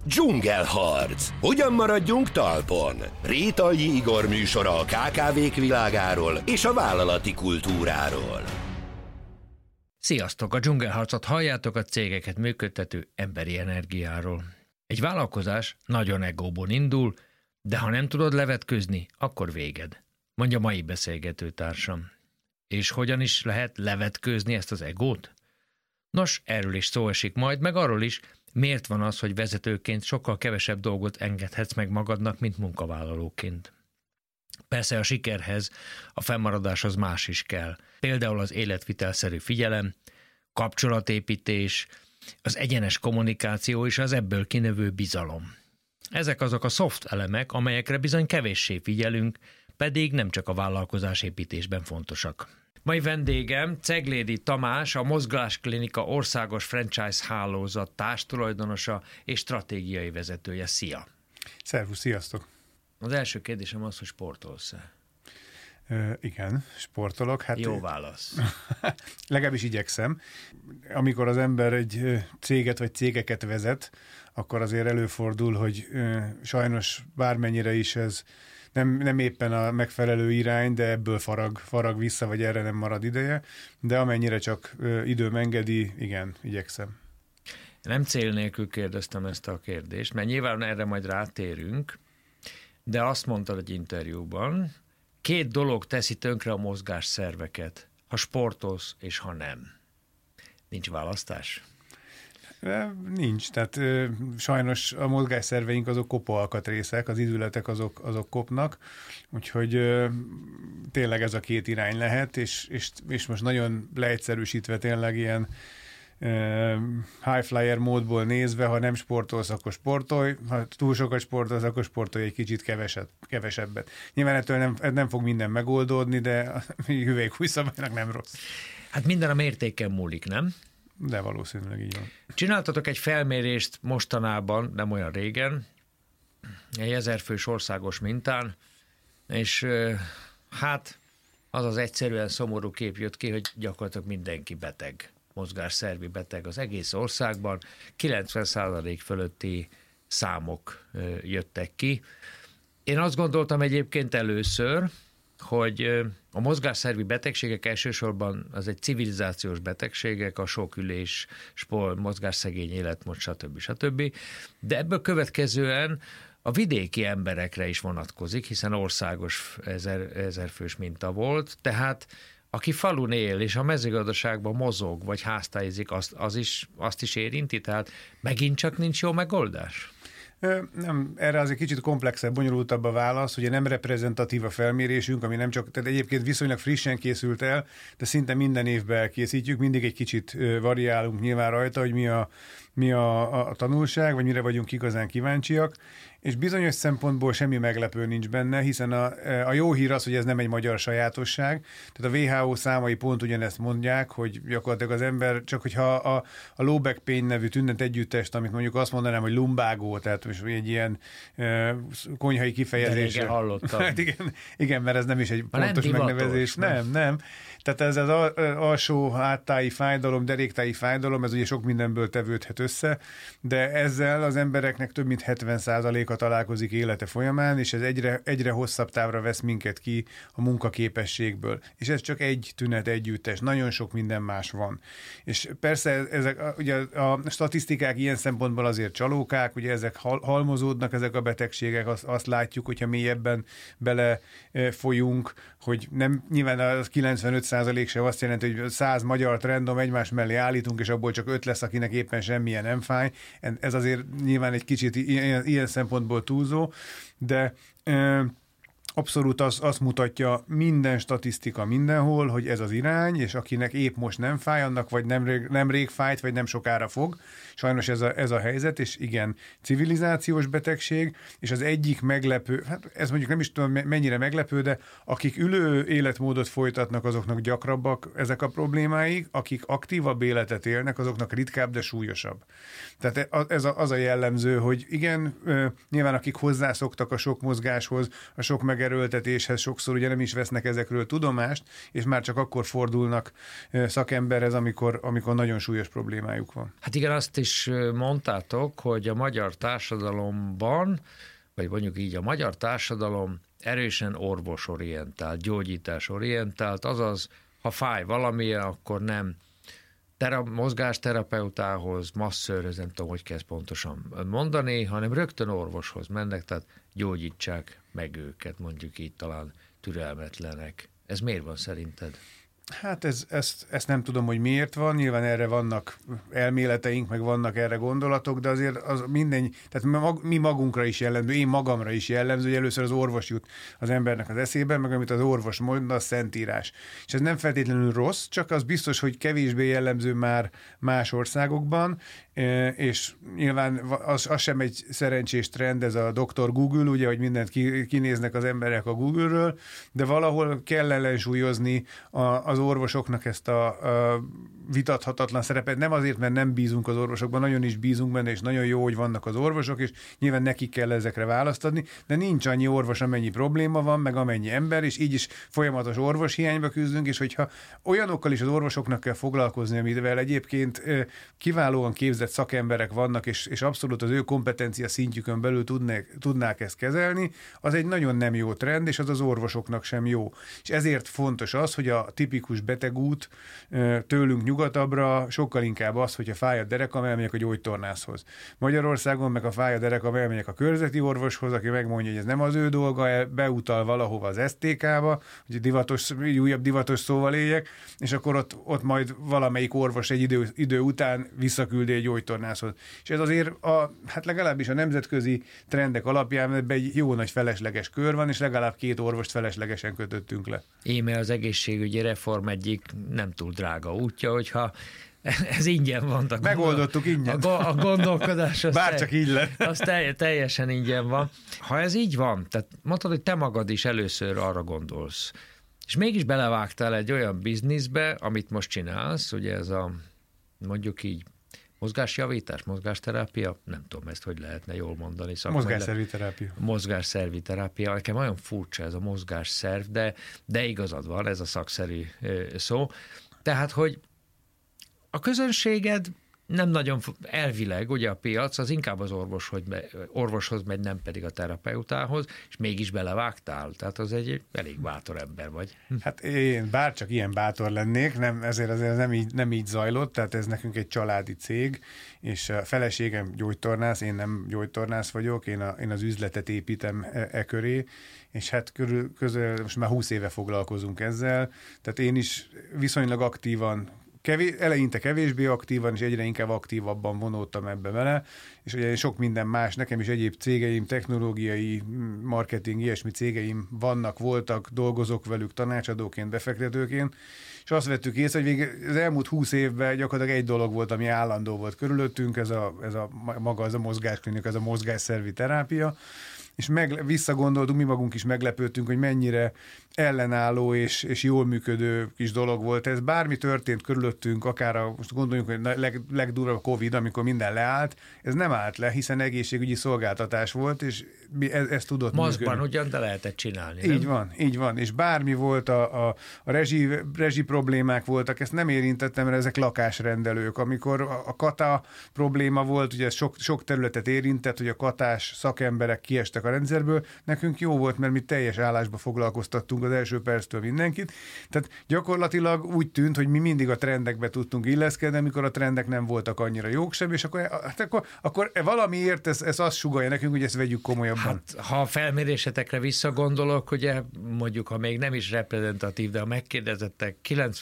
Dzsungelharc. Hogyan maradjunk talpon? Rétalji Igor műsora a KKV-k világáról és a vállalati kultúráról. Sziasztok! A Dzsungelharcot halljátok, a cégeket működtető emberi energiáról. Egy vállalkozás nagyon egóból indul, de ha nem tudod levetközni, akkor véged, mondja mai beszélgető társam. És hogyan is lehet levetkőzni ezt az egót? Nos, erről is szó esik majd, meg arról is, miért van az, hogy vezetőként sokkal kevesebb dolgot engedhetsz meg magadnak, mint munkavállalóként. Persze a sikerhez, a fennmaradáshoz más is kell. Például az életvitelszerű figyelem, kapcsolatépítés, az egyenes kommunikáció és az ebből kinövő bizalom. Ezek azok a soft elemek, amelyekre bizony kevéssé figyelünk, pedig nem csak a vállalkozásépítésben fontosak. Mai vendégem Ceglédi Tamás, a Mozgásklinika országos franchise hálózat társtulajdonosa és stratégiai vezetője. Szia! Szervusz, sziasztok! Az első kérdésem az, hogy sportolsz-e? Igen, sportolok. Hát jó válasz. Legalábbis igyekszem. Amikor az ember egy céget vagy cégeket vezet, akkor azért előfordul, hogy sajnos bármennyire is ez nem éppen a megfelelő irány, de ebből farag vissza, vagy erre nem marad ideje, de amennyire csak időm engedi, igen, igyekszem. Nem cél nélkül kérdeztem ezt a kérdést, mert nyilván erre majd rátérünk, de azt mondtad egy interjúban, 2 dolog teszi tönkre a mozgásszerveket, ha sportolsz és ha nem. Nincs választás? Nincs, tehát sajnos a mozgásszerveink azok kopó alkatrészek, az izületek azok kopnak, úgyhogy tényleg ez a 2 irány lehet, és most nagyon leegyszerűsítve tényleg ilyen high flyer módból nézve, ha nem sportolsz, akkor sportolj, ha túl sokat sportolsz, akkor sportolj egy kicsit kevesebbet. Nyilván ettől nem fog minden megoldódni, de a hüvelykúj szabálynak nem rossz. Hát minden a mértéken múlik, nem? De valószínűleg így van. Csináltatok egy felmérést mostanában, nem olyan régen, egy 1000 fős országos mintán, és hát az egyszerűen szomorú kép jött ki, hogy gyakorlatilag mindenki beteg, mozgásszervi beteg az egész országban, 90% fölötti számok jöttek ki. Én azt gondoltam egyébként először, hogy a mozgásszervi betegségek elsősorban az egy civilizációs betegségek, a sok ülés, sport, mozgásszegény életmód, stb. De ebből következően a vidéki emberekre is vonatkozik, hiszen országos 1000 fős minta volt, tehát aki falun él és a mezőgazdaságban mozog, vagy háztáizik, azt is érinti, tehát megint csak nincs jó megoldás? Nem, erre azért kicsit komplexebb, bonyolultabb a válasz, ugye nem reprezentatív a felmérésünk, ami nem csak, tehát egyébként viszonylag frissen készült el, de szinte minden évben elkészítjük, mindig egy kicsit variálunk nyilván rajta, hogy mi a tanulság, vagy mire vagyunk igazán kíváncsiak, és bizonyos szempontból semmi meglepő nincs benne, hiszen a jó hír az, hogy ez nem egy magyar sajátosság, tehát a WHO számai pont ugyanezt mondják, hogy gyakorlatilag az ember, csak hogyha a low back pain nevű tünet együttest, amit mondjuk azt mondanám, hogy lumbágó, tehát most egy ilyen konyhai kifejezés. De régen hallottam. Hát igen, mert ez nem is egy pontos megnevezés. Nem. Tehát ez az alsó háttáji fájdalom, deréktáji fájdalom, ez ugye sok mindenből tevődhet össze, de ezzel az embereknek több mint 70%-a találkozik élete folyamán, és ez egyre hosszabb távra vesz minket ki a munkaképességből. És ez csak egy tünet együttes, nagyon sok minden más van. És persze ugye a statisztikák ilyen szempontból azért csalókák, ugye ezek halmozódnak, ezek a betegségek, azt látjuk, hogyha mélyebben belefolyunk, hogy nem, nyilván a 95% se azt jelenti, hogy 100 magyart random egymás mellé állítunk, és abból csak 5 lesz, akinek éppen semmilyen nem fáj. Ez azért nyilván egy kicsit ilyen szempontból túlzó, de abszolút azt mutatja minden statisztika mindenhol, hogy ez az irány, és akinek épp most nem fáj, annak vagy nemrég fájt, vagy nem sokára fog. Sajnos ez a helyzet, és igen, civilizációs betegség, és az egyik meglepő, hát ez mondjuk nem is tudom mennyire meglepő, de akik ülő életmódot folytatnak, azoknak gyakrabbak ezek a problémáik, akik aktívabb életet élnek, azoknak ritkább, de súlyosabb. Tehát ez az a jellemző, hogy igen, nyilván akik hozzászoktak a sok mozgáshoz, a sok megerőltetéshez sokszor ugye nem is vesznek ezekről tudomást, és már csak akkor fordulnak szakemberhez, amikor nagyon súlyos problémájuk van. Hát igen, azt is mondtátok, hogy a magyar társadalomban, vagy mondjuk így a magyar társadalom erősen orvosorientált, gyógyításorientált, azaz, ha fáj valamilyen, akkor nem mozgásterapeutához, masszőrhöz, nem tudom, hogy kezd pontosan mondani, hanem rögtön orvoshoz mennek, tehát gyógyítsák meg őket, mondjuk így talán türelmetlenek. Ez miért van szerinted? Hát ezt nem tudom, hogy miért van, nyilván erre vannak elméleteink, meg vannak erre gondolatok, de azért az minden, tehát mi magunkra is jellemző, én magamra is jellemző, hogy először az orvos jut az embernek az eszébe, meg amit az orvos mond, az szentírás. És ez nem feltétlenül rossz, csak az biztos, hogy kevésbé jellemző már más országokban, és nyilván az sem egy szerencsés trend, ez a Dr. Google, ugye, hogy mindent kinéznek az emberek a Google-ről, de valahol kell ellensúlyozni az orvosoknak ezt a vitathatatlan szerepet. Nem azért, mert nem bízunk az orvosokban, nagyon is bízunk benne, és nagyon jó, hogy vannak az orvosok, és nyilván nekik kell ezekre választ adni, de nincs annyi orvos, amennyi probléma van, meg amennyi ember, és így is folyamatos orvoshiányba küzdünk, és hogyha olyanokkal is az orvosoknak kell foglalkozni, amivel egyébként kiválóan képzett szakemberek vannak, és abszolút az ő kompetencia szintjükön belül tudnák ezt kezelni, az egy nagyon nem jó trend, és az az orvosoknak sem jó. És ezért fontos az, hogy a tipikus betegút tőlünk nyugatabbra sokkal inkább az, hogyha fáj a derekam, elmegyek a gyógytornászhoz. Magyarországon meg a fáj a derekam, elmegyek a körzeti orvoshoz, aki megmondja, hogy ez nem az ő dolga, beutal valahova az STK-ba, hogy újabb divatos szóval éljek, és akkor ott majd valamelyik orvos egy idő után visszaküldi egy gyógytornászhoz. És ez azért hát legalábbis a nemzetközi trendek alapján ebben egy jó nagy felesleges kör van, és legalább 2 orvost feleslegesen kötöttünk le. Íme az egészségügyi reform egyik nem túl drága útja, hogyha ez ingyen van. Megoldottuk ingyen. A gondolkodás az, bárcsak így lett. Az teljesen ingyen van. Ha ez így van, tehát mondtad, hogy te magad is először arra gondolsz, és mégis belevágtál egy olyan bizniszbe, amit most csinálsz, ugye ez a, mondjuk így, mozgásjavítás, mozgásterápia, nem tudom ezt, hogy lehetne jól mondani. Mozgásszervi terápia. Mozgásszervi terápia. Nekem nagyon furcsa ez a mozgásszerv, de igazad van, ez a szakszerű szó. Tehát, hogy a közönséged nem nagyon elvileg, ugye a piac, az inkább az orvoshoz megy, nem pedig a terapeutához, és mégis belevágtál. Tehát az egy elég bátor ember vagy. Hát én bárcsak ilyen bátor lennék, ezért nem így zajlott, tehát ez nekünk egy családi cég, és a feleségem gyógytornász, én nem gyógytornász vagyok, én az üzletet építem köré, és hát most már 20 éve foglalkozunk ezzel, tehát én is viszonylag aktívan, eleinte kevésbé aktívan, és egyre inkább aktívabban vonódtam ebbe vele, és ugye sok minden más, nekem is egyéb cégeim, technológiai, marketing, ilyesmi cégeim voltak, dolgozok velük tanácsadóként, befektetőként, és azt vettük észre, hogy az elmúlt 20 évben gyakorlatilag egy dolog volt, ami állandó volt körülöttünk, ez a mozgásklinika, ez a mozgásszervi terápia, és visszagondoltunk, mi magunk is meglepődtünk, hogy mennyire ellenálló és jól működő kis dolog volt. Ez bármi történt körülöttünk, most gondoljunk, hogy legdurvább Covid, amikor minden leállt, ez nem állt le, hiszen egészségügyi szolgáltatás volt, és ez tudott mozgban működni. ugyan, de lehetett csinálni. Így van, és bármi volt, a rezsi problémák voltak, ezt nem érintettem, mert ezek lakásrendelők. Amikor a kata probléma volt, ugye sok területet érintett, hogy a katás szakemberek kiestek a rendszerből, nekünk jó volt, mert mi teljes állásba foglalkoztattunk az első perctől mindenkit. Tehát gyakorlatilag úgy tűnt, hogy mi mindig a trendekbe tudtunk illeszkedni, amikor a trendek nem voltak annyira jók sem, és akkor valamiért ez azt sugallja nekünk, hogy ezt vegyük komolyabban. Hát, ha a felmérésetekre visszagondolok, ugye mondjuk, ha még nem is reprezentatív, de a megkérdezettek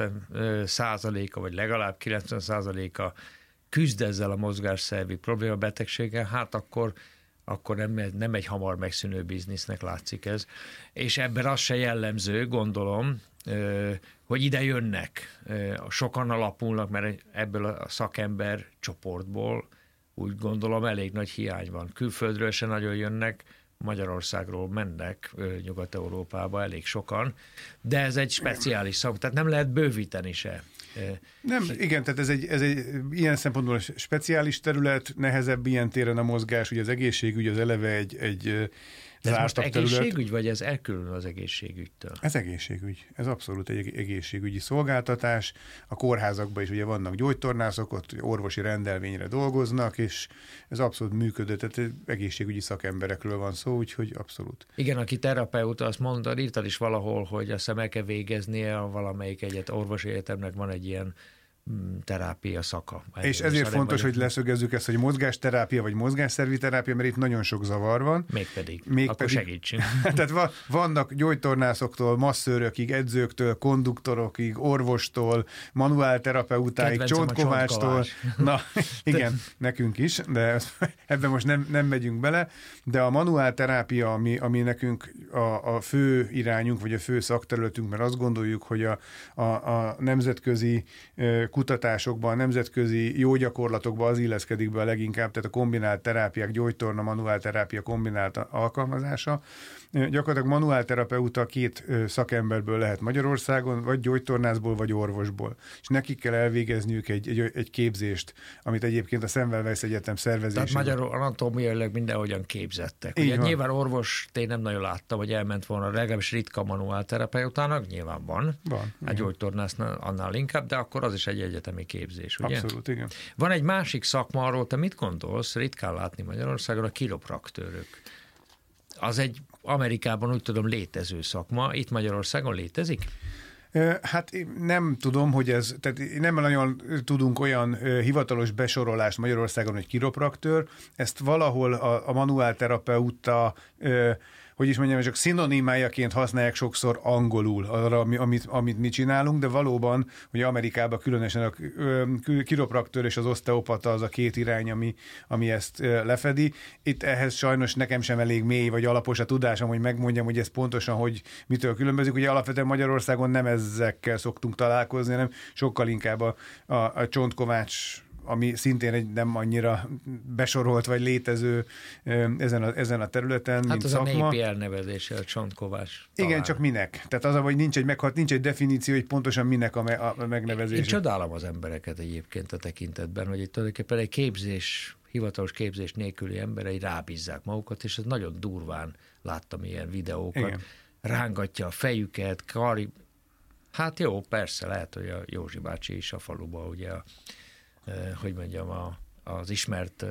90%-a, vagy legalább 90%-a küzd ezzel a mozgásszervi problémabetegséggel, hát akkor nem egy hamar megszűnő biznisznek látszik ez. És ebben az se jellemző, gondolom, hogy ide jönnek. Sokan alapulnak, mert ebből a szakember csoportból úgy gondolom elég nagy hiány van. Külföldről se nagyon jönnek, Magyarországról mennek Nyugat-Európába elég sokan, de ez egy speciális szak, tehát nem lehet bővíteni se. Nem, igen, tehát ez egy ilyen szempontból speciális terület, nehezebb ilyen téren a mozgás, ugye az egészségügy az eleve egy De ez most egészségügy, vagy ez elkülönül az egészségügytől? Ez egészségügy. Ez abszolút egy egészségügyi szolgáltatás. A kórházakban is ugye vannak gyógytornászok, ott orvosi rendelvényre dolgoznak, és ez abszolút működő, tehát egészségügyi szakemberekről van szó, úgyhogy abszolút. Igen, aki terapeuta, azt mondta, írtad is valahol, hogy azt hiszem el kell végeznie a valamelyik orvosi egyetemnek van egy ilyen terápia szaka. És ezért fontos, hogy leszögezzük ezt, hogy mozgásterápia vagy mozgásszervi terápia, mert itt nagyon sok zavar van. Mégpedig. Akkor segítsünk. Tehát vannak gyógytornászoktól, masszőrökig, edzőktől, konduktorokig, orvostól, manuálterapeutáig, csontkovácstól. Na, igen, nekünk is, de ebben most nem megyünk bele, de a manuálterápia, ami nekünk a fő irányunk, vagy a fő szakterületünk, mert azt gondoljuk, hogy a nemzetközi kutatásokban, nemzetközi jó gyakorlatokban az illeszkedik be a leginkább, tehát a kombinált terápiák, gyógytorna, manuálterápia kombinált alkalmazása. Gyakorlatilag manuálterapeuta 2 szakemberből lehet Magyarországon, vagy gyógytornászból, vagy orvosból. És nekik kell elvégezniük egy képzést, amit egyébként a Semmelweis Egyetem szervezésében. Tehát magyarul anatómiailag mindenhogyan képzettek. Ugye nyilván orvost én nem nagyon láttam, hogy elment volna, legalábbis ritka manuálterapeutának, nyilván van. A gyógytornásznál annál inkább, de akkor az is egy egyetemi képzés, ugye? Abszolút, igen. Van egy másik szakma, arról te mit gondolsz? Ritkán látni Magyarországon, a kiropraktőrök. Az egy Amerikában úgy tudom létező szakma. Itt Magyarországon létezik? Hát nem tudom, hogy tehát nem nagyon tudunk olyan hivatalos besorolást Magyarországon, hogy kiropraktőr. Ezt valahol a manuálterapeuta, hogy is mondjam, csak szinonimájaként használják sokszor angolul arra, amit mi csinálunk, de valóban, hogy Amerikában különösen a kiropraktőr és az oszteopata az a 2 irány, ami ezt lefedi. Itt ehhez sajnos nekem sem elég mély vagy alapos a tudásom, hogy megmondjam, hogy ez pontosan, hogy mitől különbözik. Ugye alapvetően Magyarországon nem ezekkel szoktunk találkozni, hanem sokkal inkább a csontkovács, ami szintén egy nem annyira besorolt vagy létező ezen a területen, hát mint az szakma. A népi elnevezése, a csontkovás. Igen, csak minek? Tehát az, hogy nincs egy definíció, hogy pontosan minek a megnevezés. Én csodálom az embereket egyébként a tekintetben, hogy itt tulajdonképpen egy hivatalos képzés nélküli emberei rábízzák magukat, és ez nagyon durván láttam ilyen videókat. Igen. Rángatja a fejüket, hát jó, persze, lehet, hogy a Józsi bácsi is a faluba, ugye hogy mondjam, az ismert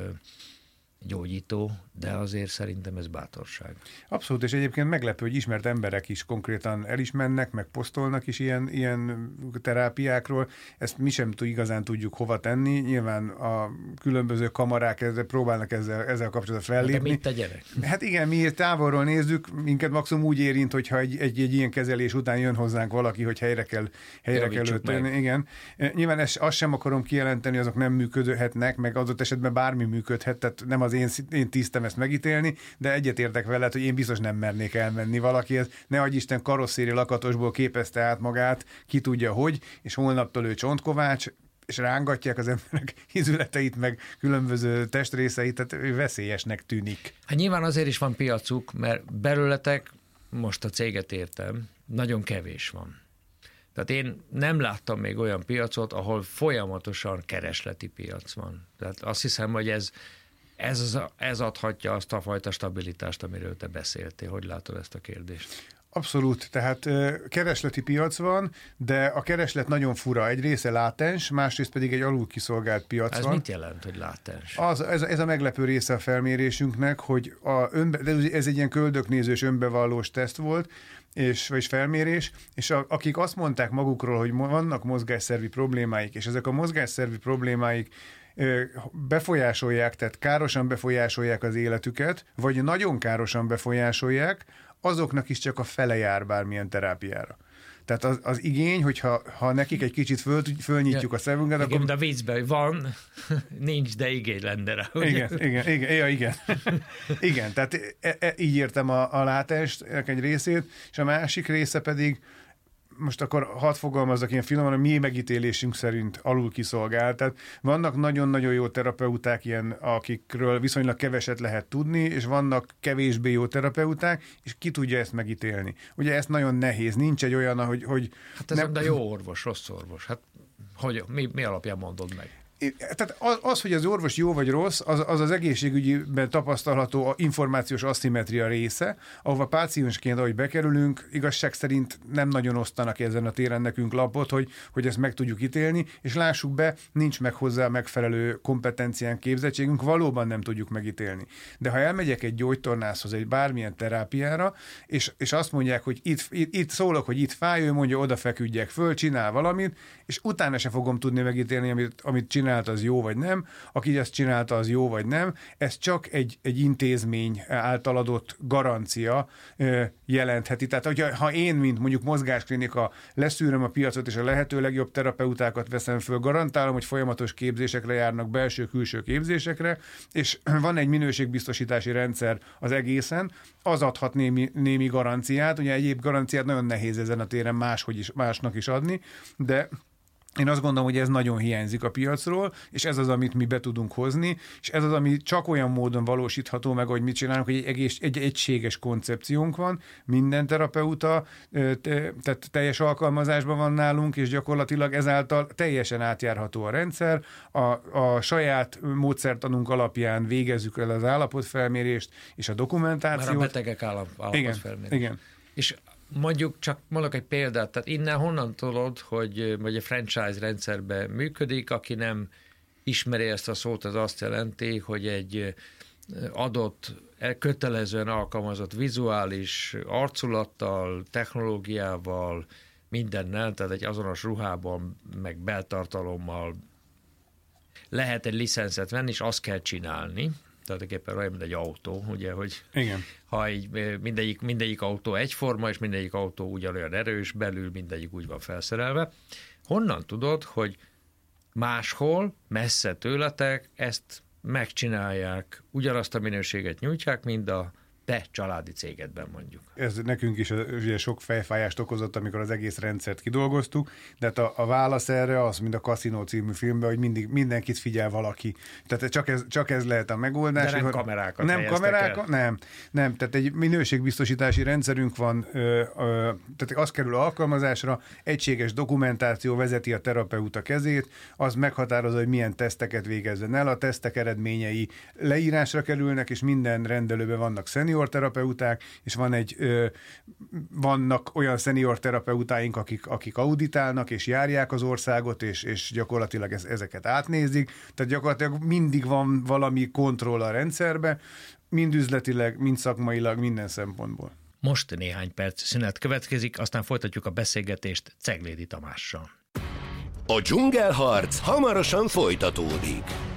gyógyító, de azért szerintem ez bátorság. Abszolút, és egyébként meglepő, hogy ismert emberek is konkrétan el is mennek, meg posztolnak is ilyen terápiákról. Ezt mi sem igazán tudjuk hova tenni. Nyilván a különböző kamarák próbálnak ezzel kapcsolatban fellépni. De mit tegyenek? Hát igen, mi távolról nézzük, minket maximum úgy érint, hogyha egy ilyen kezelés után jön hozzánk valaki, hogy helyre kell ölteni. Igen. Nyilván azt sem akarom kijelenteni, azok nem működhetnek, meg adott esetben bármi működhet, tehát nem az én tisztem ezt megítélni, de egyetértek veled, hogy én biztos nem mernék elmenni valakihez. Ne adj Isten, karosszéri lakatosból képezte át magát, ki tudja hogy, és holnaptól ő csontkovács, és rángatják az emberek izületeit, meg különböző testrészeit, tehát veszélyesnek tűnik. Hát nyilván azért is van piacuk, mert belőletek, most a céget értem, nagyon kevés van. Tehát én nem láttam még olyan piacot, ahol folyamatosan keresleti piac van. Tehát azt hiszem, hogy ez adhatja azt a fajta stabilitást, amiről te beszéltél. Hogy látod ezt a kérdést? Abszolút, tehát keresleti piac van, de a kereslet nagyon fura. Egy része látens, másrészt pedig egy alul kiszolgált piac ez van. Mit jelent, hogy látens? Ez a meglepő része a felmérésünknek, hogy ez egy ilyen köldöknézős önbevallós teszt volt, és felmérés, és akik azt mondták magukról, hogy vannak mozgásszervi problémáik, és ezek a mozgásszervi problémáik befolyásolják, tehát károsan befolyásolják az életüket, vagy nagyon károsan befolyásolják, azoknak is csak a fele jár bármilyen terápiára. Tehát az igény, hogyha nekik egy kicsit fölnyitjuk a szemünket, akkor... De a viccben van, nincs, de igény lenne rá. Igen. Igen, tehát így értem a látást egy részét, és a másik része pedig, most akkor hadd fogalmazzak ilyen finoman, a mi megítélésünk szerint alul kiszolgált. Tehát vannak nagyon-nagyon jó terapeuták ilyen, akikről viszonylag keveset lehet tudni, és vannak kevésbé jó terapeuták, és ki tudja ezt megítélni. Ugye ez nagyon nehéz, nincs egy olyan, hogy... Hát ez nem... De jó orvos, rossz orvos. Hát mi alapján mondod meg? Tehát az, hogy az orvos jó vagy rossz, az egészségügyben tapasztalható információs aszimmetria része, ahova páciensként, ahogy bekerülünk, igazság szerint nem nagyon osztanak ezen a téren nekünk lapot, hogy ezt meg tudjuk ítélni, és lássuk be, nincs meg hozzá megfelelő kompetenciánk, képzettségünk, valóban nem tudjuk megítélni. De ha elmegyek egy gyógytornászhoz, egy bármilyen terápiára, és azt mondják, hogy itt szólok, hogy itt fáj, ő mondja, oda feküdjek föl, csinál valamit, és utána se fogom tudni megítélni, amit csinálta, az jó vagy nem, aki ezt csinálta, az jó vagy nem. Ez csak egy intézmény által adott garancia jelentheti. Tehát, ha én, mint mondjuk mozgásklinika leszűröm a piacot, és a lehető legjobb terapeutákat veszem föl, garantálom, hogy folyamatos képzésekre járnak, belső-külső képzésekre, és van egy minőségbiztosítási rendszer az egészen, az adhat némi garanciát. Ugye egyéb garanciát nagyon nehéz ezen a téren másnak is adni, de én azt gondolom, hogy ez nagyon hiányzik a piacról, és ez az, amit mi be tudunk hozni, és ez az, ami csak olyan módon valósítható meg, hogy mit csinálunk, hogy egy egységes koncepciónk van, minden terapeuta, tehát teljes alkalmazásban van nálunk, és gyakorlatilag ezáltal teljesen átjárható a rendszer, a saját módszertanunk alapján végezzük el az állapotfelmérést és a dokumentációt. Már a betegek állapotfelmérést. Igen. És mondok egy példát, tehát innen honnan tudod, hogy a franchise rendszerben működik, aki nem ismeri ezt a szót, az azt jelenti, hogy egy adott, kötelezően alkalmazott vizuális arculattal, technológiával, mindennel, tehát egy azonos ruhában, meg beltartalommal lehet egy licenszet venni, és azt kell csinálni. Tulajdonképpen olyan, mint egy autó, ugye, hogy igen. Ha mindegyik autó egyforma, és mindegyik autó ugyanolyan erős, belül mindegyik úgy van felszerelve. Honnan tudod, hogy máshol, messze tőletek ezt megcsinálják, ugyanazt a minőséget nyújtják, mint a te családi cégedben mondjuk? Ez nekünk is ugye sok fejfájást okozott, amikor az egész rendszert kidolgoztuk, de hát a válasz erre az, mint a Casino című filmben, hogy mindig mindenkit figyel valaki. Tehát csak ez lehet a megoldás. De nem kamerákat Nem. Tehát egy minőségbiztosítási rendszerünk van, tehát az kerül alkalmazásra, egységes dokumentáció vezeti a terapeuta kezét, az meghatározza, hogy milyen teszteket végezzen el, a tesztek eredményei leírásra kerülnek, és minden rendelőben vannak szenior terapeuták, és vannak olyan szenior terapeutáink, akik auditálnak, és járják az országot, és gyakorlatilag ezeket átnézik. Tehát gyakorlatilag mindig van valami kontroll a rendszerbe, mind üzletileg, mind szakmailag, minden szempontból. Most néhány perc szünet következik, aztán folytatjuk a beszélgetést Ceglédi Tamással. A dzsungelharc hamarosan folytatódik.